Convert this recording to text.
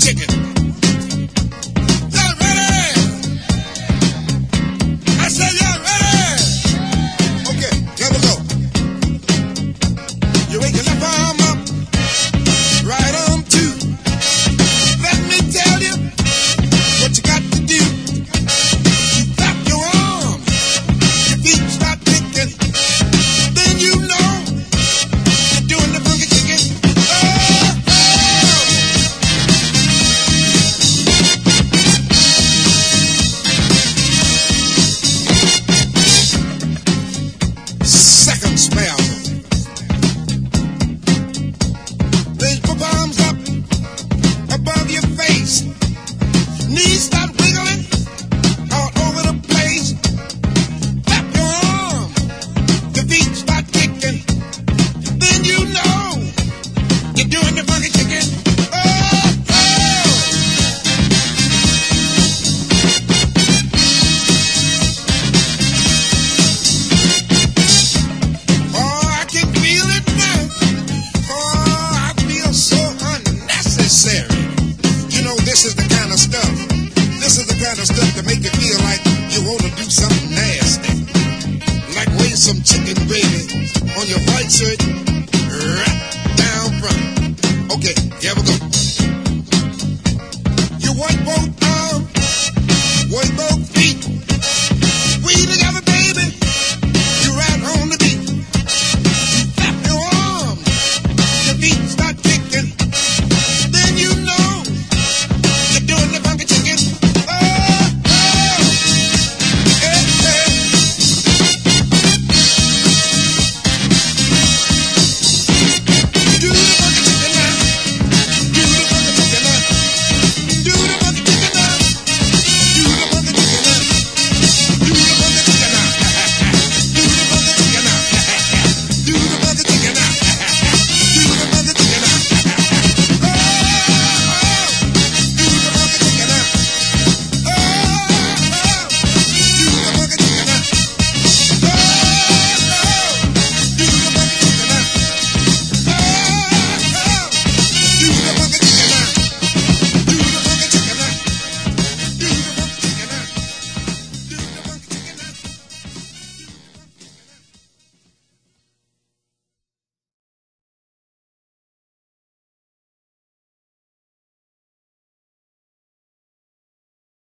chicken. Y'all ready? I said y'all ready? Okay, here we go. You wake your left arm up, right arm too. Let me tell you what you got to do. You clap your arm, your feet start kicking. Then you know you're doing the funky chicken. Second spell. Raise your palms up above your face. Knees start wiggling all over the place. Clap your arm, your feet start kicking. Then you know you're doing the funky chicken. Oh, I can feel it now. Oh, I feel so unnecessary. You know, this is the kind of stuff. This is the kind of stuff that make you feel like you want to do something nasty. Like waste some chicken gravy on your white shirt